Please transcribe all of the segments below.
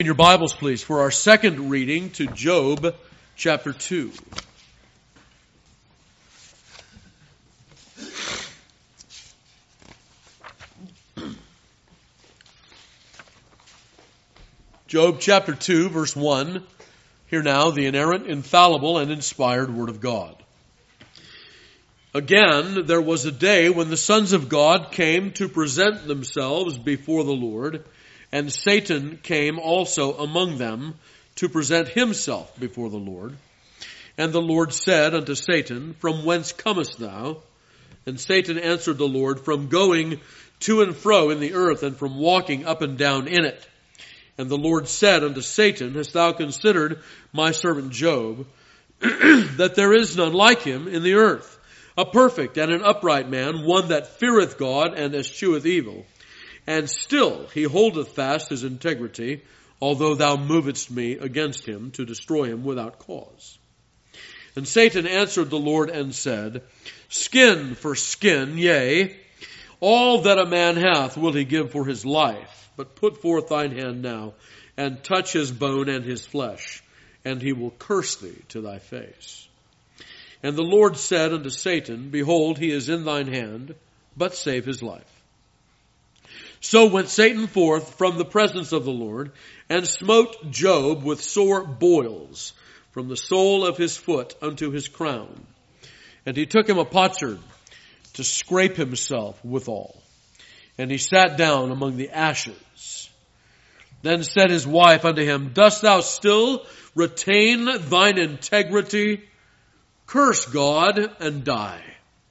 In your Bibles, please, for our second reading to Job chapter 2. Job chapter 2, verse 1. Hear now the inerrant, infallible, and inspired Word of God. Again, there was a day when the sons of God came to present themselves before the Lord, and Satan came also among them to present himself before the Lord. And the Lord said unto Satan, From whence comest thou? And Satan answered the Lord, From going to and fro in the earth, and from walking up and down in it. And the Lord said unto Satan, Hast thou considered my servant Job, that there is none like him in the earth, a perfect and an upright man, one that feareth God and escheweth evil? And still he holdeth fast his integrity, although thou movest me against him to destroy him without cause. And Satan answered the Lord and said, Skin for skin, yea, all that a man hath will he give for his life. But put forth thine hand now, and touch his bone and his flesh, and he will curse thee to thy face. And the Lord said unto Satan, Behold, he is in thine hand, but save his life. So went Satan forth from the presence of the Lord, and smote Job with sore boils, from the sole of his foot unto his crown. And he took him a potsherd to scrape himself withal. And he sat down among the ashes. Then said his wife unto him, Dost thou still retain thine integrity? Curse God and die.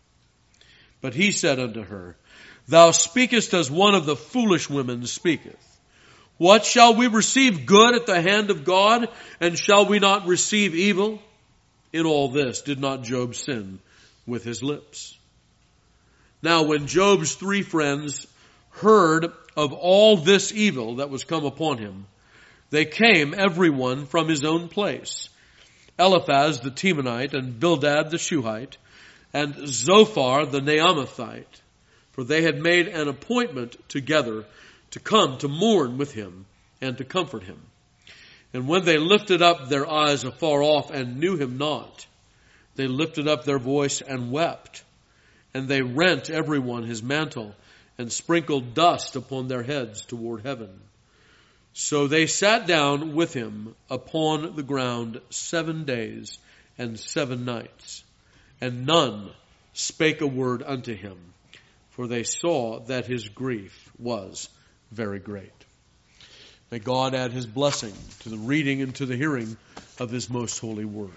But he said unto her, Thou speakest as one of the foolish women speaketh. What, shall we receive good at the hand of God, and shall we not receive evil? In all this did not Job sin with his lips. Now when Job's three friends heard of all this evil that was come upon him, they came every one from his own place. Eliphaz the Temanite, and Bildad the Shuhite, and Zophar the Naamathite. For they had made an appointment together to come to mourn with him and to comfort him. And when they lifted up their eyes afar off and knew him not, they lifted up their voice and wept. And they rent every one his mantle and sprinkled dust upon their heads toward heaven. So they sat down with him upon the ground 7 days and 7 nights. And none spake a word unto him, for they saw that his grief was very great. May God add his blessing to the reading and to the hearing of his most holy word.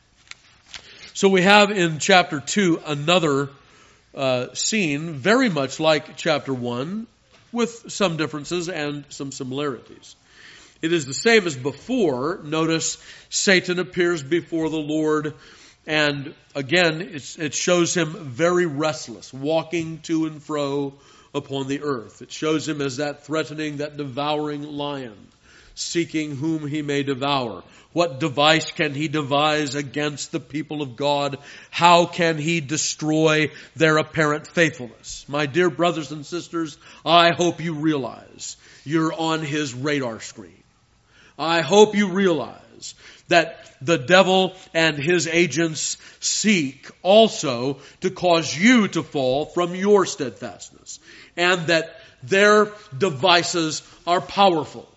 So we have in chapter 2 another scene very much like chapter 1, with some differences and some similarities. It is the same as before. Notice Satan appears before the Lord, and again it shows him very restless, walking to and fro upon the earth. It shows him as that threatening, that devouring lion, seeking whom he may devour. What device can he devise against the people of God? How can he destroy their apparent faithfulness? My dear brothers and sisters, I hope you realize you're on his radar screen. I hope you realize that the devil and his agents seek also to cause you to fall from your steadfastness, and that their devices are powerful.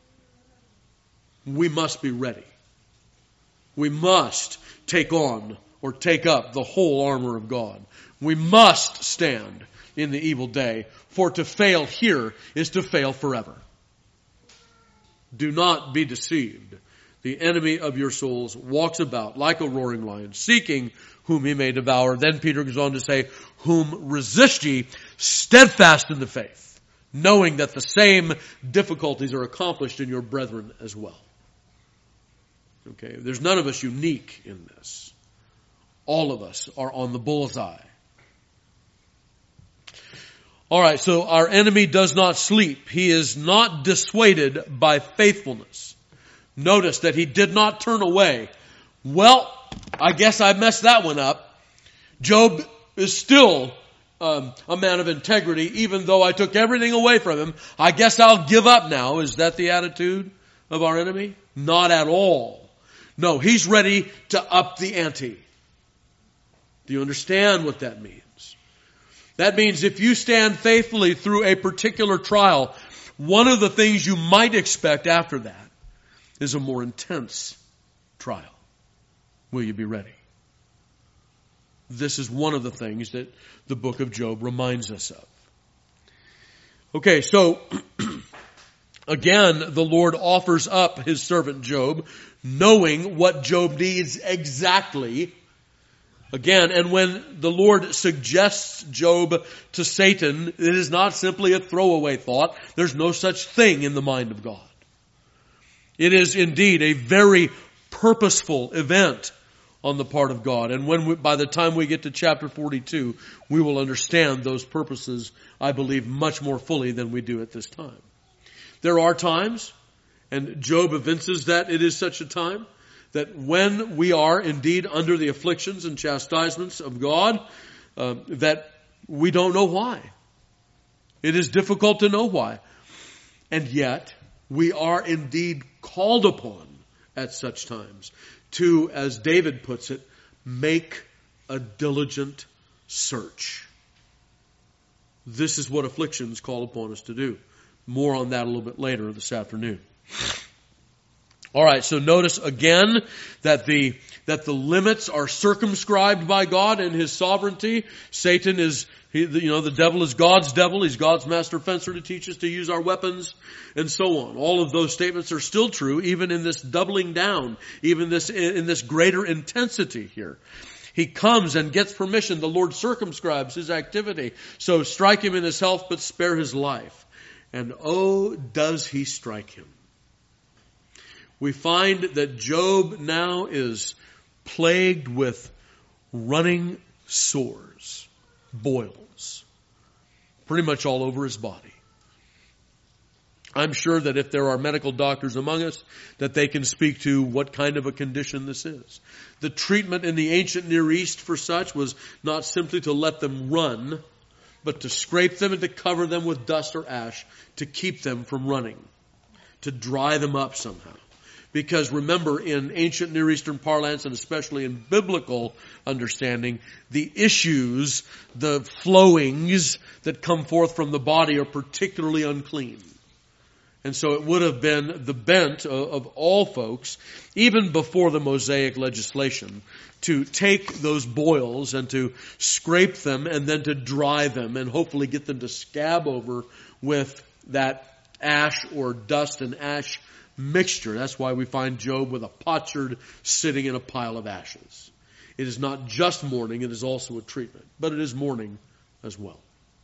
We must be ready. We must take on or take up the whole armor of God. We must stand in the evil day, for to fail here is to fail forever. Do not be deceived. The enemy of your souls walks about like a roaring lion, seeking whom he may devour. Then Peter goes on to say, Whom resist ye, steadfast in the faith, knowing that the same difficulties are accomplished in your brethren as well. Okay, there's none of us unique in this. All of us are on the bullseye. All right, so our enemy does not sleep. He is not dissuaded by faithfulness. Notice that he did not turn away. Well, I guess I messed that one up. Job is still a man of integrity, even though I took everything away from him. I guess I'll give up now. Is that the attitude of our enemy? Not at all. No, he's ready to up the ante. Do you understand what that means? That means if you stand faithfully through a particular trial, one of the things you might expect after that is a more intense trial. Will you be ready? This is one of the things that the book of Job reminds us of. Okay, so again, the Lord offers up his servant Job, knowing what Job needs exactly. Again, and when the Lord suggests Job to Satan, it is not simply a throwaway thought. There's no such thing in the mind of God. It is indeed a very purposeful event on the part of God. And by the time we get to chapter 42, we will understand those purposes, I believe, much more fully than we do at this time. There are times, and Job evinces that it is such a time, that when we are indeed under the afflictions and chastisements of God, that we don't know why. It is difficult to know why. And yet, we are indeed called upon at such times to, as David puts it, make a diligent search. This is what afflictions call upon us to do. More on that a little bit later this afternoon. All right, so notice again that the limits are circumscribed by God and his sovereignty. Satan is, the devil is God's devil. He's God's master fencer to teach us to use our weapons and so on. All of those statements are still true, even in this doubling down, even in this greater intensity here. He comes and gets permission. The Lord circumscribes his activity. So strike him in his health, but spare his life. And oh, does he strike him. We find that Job now is plagued with running sores, boils, pretty much all over his body. I'm sure that if there are medical doctors among us, that they can speak to what kind of a condition this is. The treatment in the ancient Near East for such was not simply to let them run, but to scrape them and to cover them with dust or ash to keep them from running, to dry them up somehow. Because remember, in ancient Near Eastern parlance, and especially in biblical understanding, the issues, the flowings that come forth from the body are particularly unclean. And so it would have been the bent of all folks, even before the Mosaic legislation, to take those boils and to scrape them and then to dry them and hopefully get them to scab over with that ash or dust and ash mixture. That's why we find Job with a potsherd sitting in a pile of ashes. It is not just mourning, it is also a treatment. But it is mourning as well.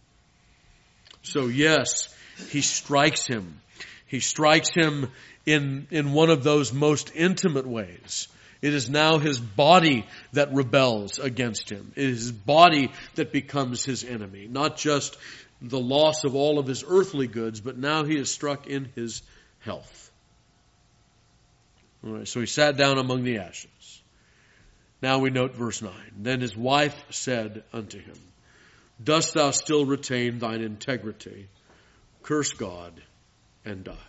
So yes, he strikes him. He strikes him in one of those most intimate ways. It is now his body that rebels against him. It is his body that becomes his enemy. Not just the loss of all of his earthly goods, but now he is struck in his health. All right, so he sat down among the ashes. Now we note verse 9. Then his wife said unto him, Dost thou still retain thine integrity? Curse God and die.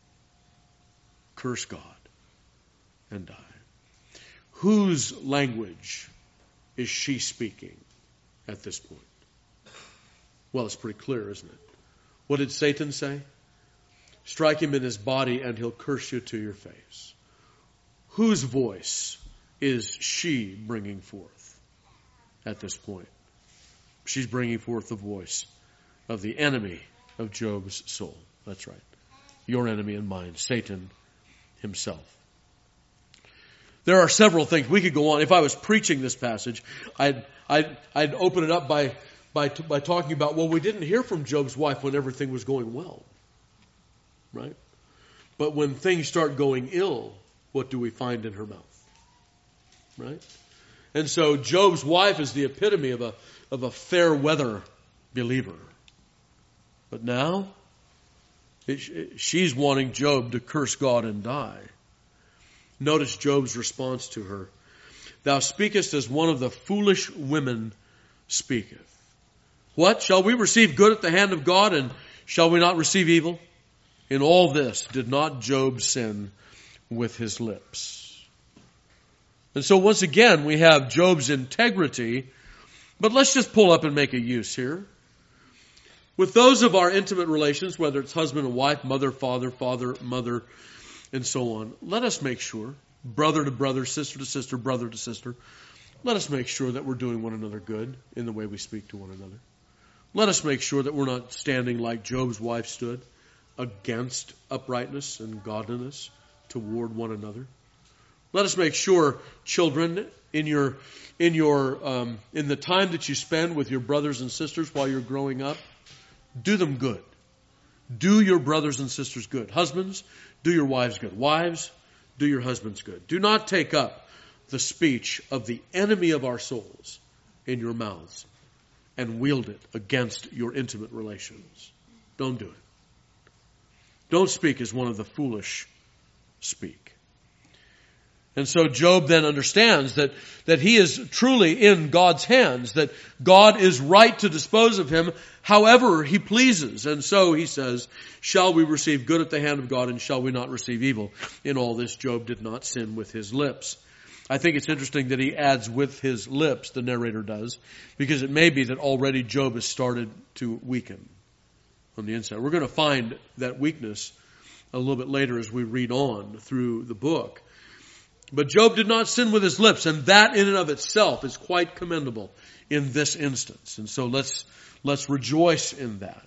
Curse God and die. Whose language is she speaking at this point? Well, it's pretty clear, isn't it? What did Satan say? Strike him in his body and he'll curse you to your face. Whose voice is she bringing forth at this point? She's bringing forth the voice of the enemy of Job's soul. That's right. Your enemy and mine, Satan himself. There are several things. We could go on. If I was preaching this passage, I'd open it up by talking about, well, we didn't hear from Job's wife when everything was going well. Right? But when things start going ill, what do we find in her mouth? Right? And so Job's wife is the epitome of a fair weather believer. But now, she's wanting Job to curse God and die. Notice Job's response to her. Thou speakest as one of the foolish women speaketh. What? Shall we receive good at the hand of God, and shall we not receive evil? in all this did not Job sin with his lips. And so once again, we have Job's integrity, but let's just pull up and make a use here. With those of our intimate relations, whether it's husband and wife, mother, father, mother, and so on, let us make sure, brother to brother, sister to sister, brother to sister, let us make sure that we're doing one another good in the way we speak to one another. Let us make sure that we're not standing like Job's wife stood, against uprightness and godliness toward one another. Let us make sure, children, in the time that you spend with your brothers and sisters while you're growing up, do them good. Do your brothers and sisters good. Husbands, do your wives good. Wives, do your husbands good. Do not take up the speech of the enemy of our souls in your mouths and wield it against your intimate relations. Don't do it. Don't speak as one of the foolish speak. And so Job then understands that he is truly in God's hands, that God is right to dispose of him however he pleases. And so he says, shall we receive good at the hand of God, and shall we not receive evil? In all this, Job did not sin with his lips. I think it's interesting that he adds with his lips, the narrator does, because it may be that already Job has started to weaken on the inside. We're going to find that weakness a little bit later as we read on through the book. But Job did not sin with his lips, and that in and of itself is quite commendable in this instance. And so let's rejoice in that.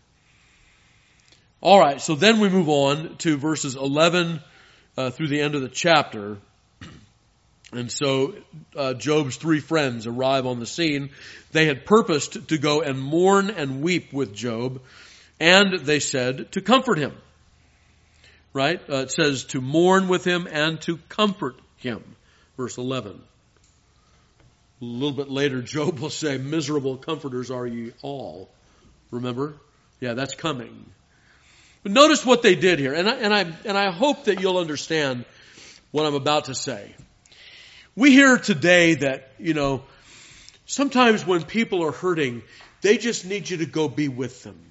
All right, so then we move on to verses 11 through the end of the chapter. And so Job's three friends arrive on the scene. They had purposed to go and mourn and weep with Job, and they said to comfort him. Right? It says to mourn with him and to comfort him. Verse 11. A little bit later, Job will say, miserable comforters are ye all. Remember? Yeah, that's coming. But notice what they did here. And I hope that you'll understand what I'm about to say. We hear today that, sometimes when people are hurting, they just need you to go be with them.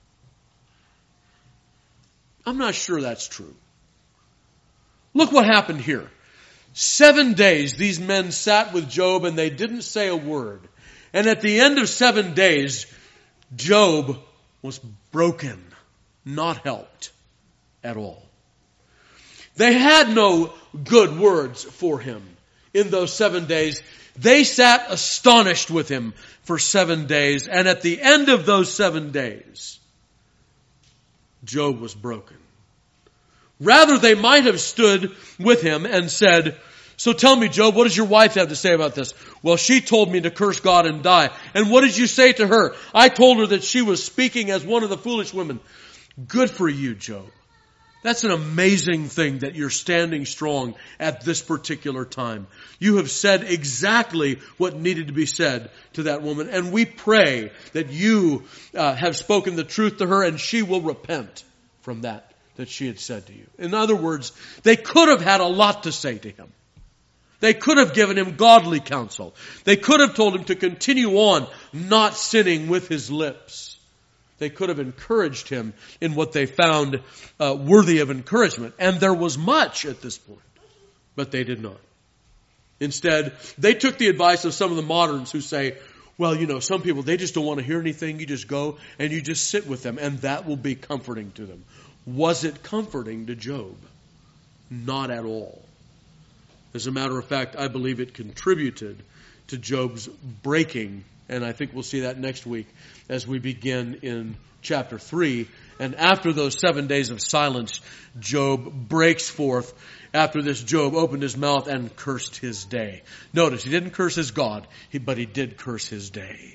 I'm not sure that's true. Look what happened here. 7 days these men sat with Job and they didn't say a word. And at the end of 7 days, Job was broken, not helped at all. They had no good words for him in those 7 days. They sat astonished with him for 7 days. And at the end of those 7 days, Job was broken. Rather, they might have stood with him and said, so tell me, Job, what does your wife have to say about this? Well, she told me to curse God and die. And what did you say to her? I told her that she was speaking as one of the foolish women. Good for you, Job. That's an amazing thing that you're standing strong at this particular time. You have said exactly what needed to be said to that woman. And we pray that you have spoken the truth to her and she will repent from that she had said to you. In other words, they could have had a lot to say to him. They could have given him godly counsel. They could have told him to continue on not sinning with his lips. They could have encouraged him in what they found worthy of encouragement. And there was much at this point. But they did not. Instead, they took the advice of some of the moderns who say, well, some people, they just don't want to hear anything. You just go and you just sit with them and that will be comforting to them. Was it comforting to Job? Not at all. As a matter of fact, I believe it contributed to Job's breaking, and I think we'll see that next week as we begin in chapter 3. And after those 7 days of silence, Job breaks forth. After this, Job opened his mouth and cursed his day. Notice, he didn't curse his God, but he did curse his day.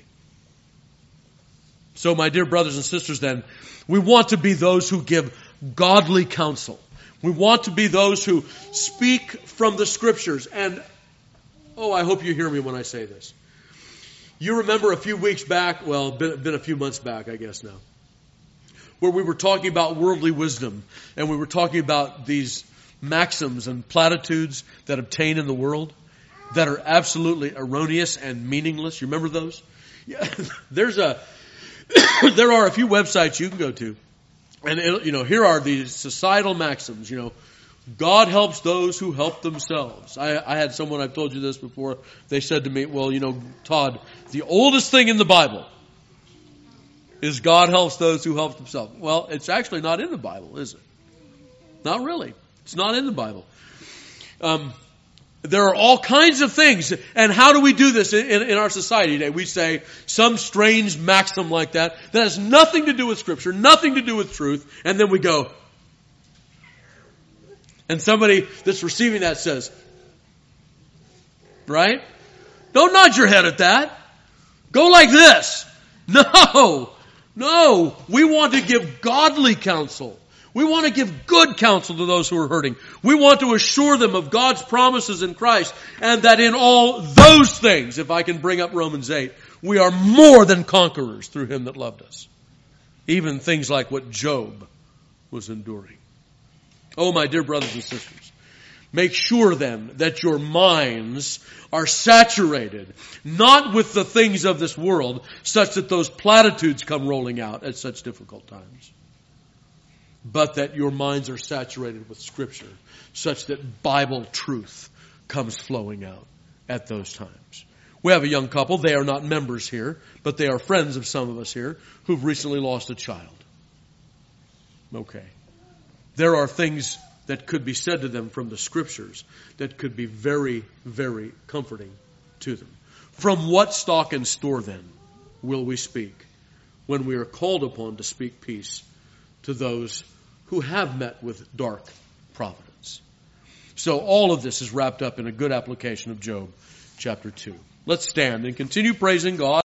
So, my dear brothers and sisters, then, we want to be those who give godly counsel. We want to be those who speak from the Scriptures. And, I hope you hear me when I say this. You remember a few weeks back, been a few months back, I guess now, where we were talking about worldly wisdom. And we were talking about these maxims and platitudes that obtain in the world that are absolutely erroneous and meaningless. You remember those? Yeah, there are a few websites you can go to And, here are these societal maxims, God helps those who help themselves. I had someone, I've told you this before, they said to me, well, Todd, the oldest thing in the Bible is God helps those who help themselves. Well, it's actually not in the Bible, is it? Not really. It's not in the Bible. There are all kinds of things. And how do we do this in our society today? We say some strange maxim like that has nothing to do with Scripture, nothing to do with truth, and then we go. And somebody that's receiving that says, right? Don't nod your head at that. Go like this. No. We want to give godly counsel. We want to give good counsel to those who are hurting. We want to assure them of God's promises in Christ, and that in all those things, if I can bring up Romans 8, we are more than conquerors through Him that loved us. Even things like what Job was enduring. Oh, my dear brothers and sisters, make sure then that your minds are saturated, not with the things of this world, such that those platitudes come rolling out at such difficult times, but that your minds are saturated with Scripture, such that Bible truth comes flowing out at those times. We have a young couple. They are not members here, but they are friends of some of us here who've recently lost a child. Okay. There are things that could be said to them from the Scriptures that could be very, very comforting to them. From what stock and store then will we speak when we are called upon to speak peace to those who have met with dark providence? So all of this is wrapped up in a good application of Job chapter 2. Let's stand and continue praising God.